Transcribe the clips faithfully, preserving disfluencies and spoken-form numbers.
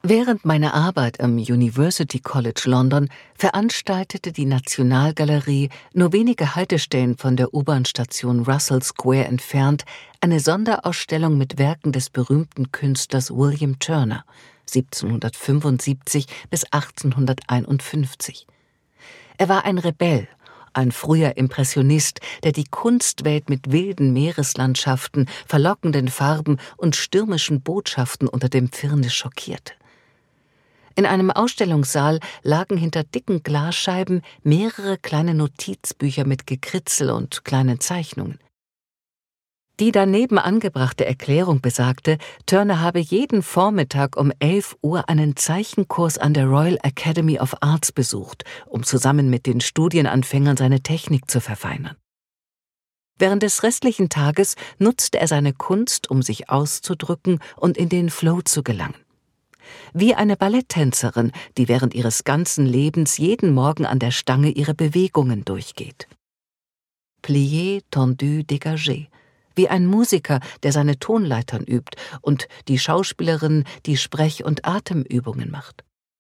Während meiner Arbeit am University College London veranstaltete die Nationalgalerie nur wenige Haltestellen von der U-Bahn-Station Russell Square entfernt eine Sonderausstellung mit Werken des berühmten Künstlers William Turner siebzehnhundertfünfundsiebzig bis achtzehnhunderteinundfünfzig. Er war ein Rebell, ein früher Impressionist, der die Kunstwelt mit wilden Meereslandschaften, verlockenden Farben und stürmischen Botschaften unter dem Firnis schockierte. In einem Ausstellungssaal lagen hinter dicken Glasscheiben mehrere kleine Notizbücher mit Gekritzel und kleinen Zeichnungen. Die daneben angebrachte Erklärung besagte, Turner habe jeden Vormittag um elf Uhr einen Zeichenkurs an der Royal Academy of Arts besucht, um zusammen mit den Studienanfängern seine Technik zu verfeinern. Während des restlichen Tages nutzte er seine Kunst, um sich auszudrücken und in den Flow zu gelangen. Wie eine Balletttänzerin, die während ihres ganzen Lebens jeden Morgen an der Stange ihre Bewegungen durchgeht. Plié, tendu, dégagé. Wie ein Musiker, der seine Tonleitern übt, und die Schauspielerin, die Sprech- und Atemübungen macht.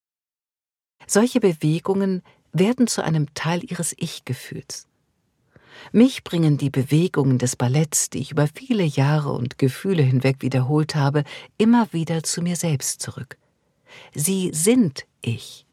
Solche Bewegungen werden zu einem Teil ihres Ich-Gefühls. Mich bringen die Bewegungen des Balletts, die ich über viele Jahre und Gefühle hinweg wiederholt habe, immer wieder zu mir selbst zurück. Sie sind ich.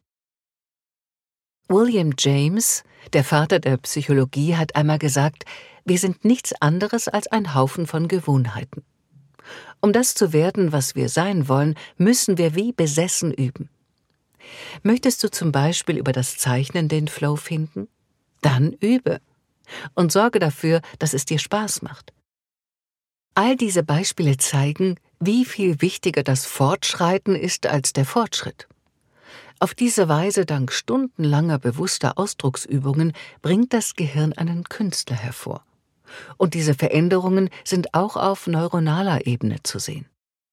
William James, der Vater der Psychologie, hat einmal gesagt, wir sind nichts anderes als ein Haufen von Gewohnheiten. Um das zu werden, was wir sein wollen, müssen wir wie besessen üben. Möchtest du zum Beispiel über das Zeichnen den Flow finden? Dann übe. Und sorge dafür, dass es dir Spaß macht. All diese Beispiele zeigen, wie viel wichtiger das Fortschreiten ist als der Fortschritt. Auf diese Weise, dank stundenlanger bewusster Ausdrucksübungen, bringt das Gehirn einen Künstler hervor. Und diese Veränderungen sind auch auf neuronaler Ebene zu sehen.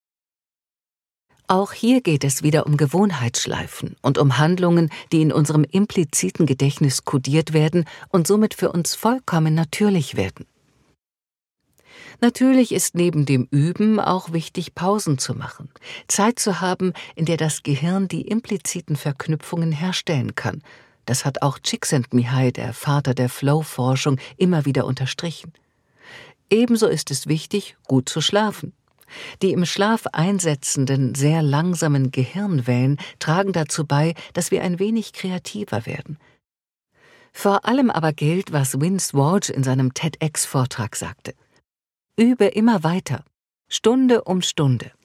Auch hier geht es wieder um Gewohnheitsschleifen und um Handlungen, die in unserem impliziten Gedächtnis kodiert werden und somit für uns vollkommen natürlich werden. Natürlich ist neben dem Üben auch wichtig, Pausen zu machen, Zeit zu haben, in der das Gehirn die impliziten Verknüpfungen herstellen kann. Das hat auch Csikszentmihalyi, der Vater der Flow-Forschung, immer wieder unterstrichen. Ebenso ist es wichtig, gut zu schlafen. Die im Schlaf einsetzenden, sehr langsamen Gehirnwellen tragen dazu bei, dass wir ein wenig kreativer werden. Vor allem aber gilt, was Vince Walsh in seinem TEDx-Vortrag sagte. Übe immer weiter, Stunde um Stunde.